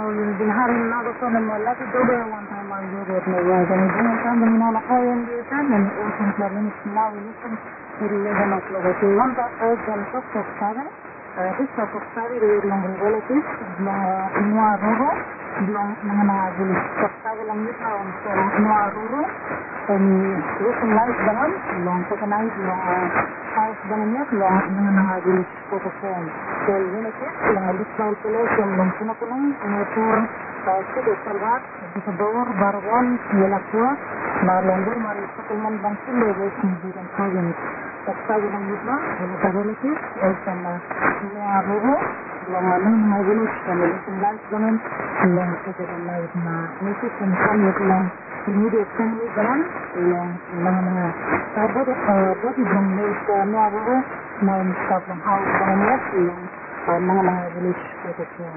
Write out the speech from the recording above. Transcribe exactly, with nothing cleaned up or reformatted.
yung binharin na gusto ng malaki dodo one time ang yurot na yan. Kaya yung kami minalakayan dito, nan usong planin now listen eleven o'clock. So one that is on top of seven. This top of seven is long relatives, long inwa ruro, long mga gulis. Top seven lang nito ang so inwa ruro. And listen live bangan, long second long house bangan niya, long mga gulis po po. So yun ito, long additional population, long puno-punong, umutur, sige, salvat, sa bawar, barawan, yalakwa, marlonggur, marisakulman bang sila, wait, hindi kang province. Pagsabi ng gitna, wala sa relatives, ay sa mga ruro, mga mga village, kami listen live bangan, long second live na native, and some lang, immediate family bangan, long mga mga sabot, body bang sa mga ruro, mga staff ng house bangan niya, yung mga mga village protection.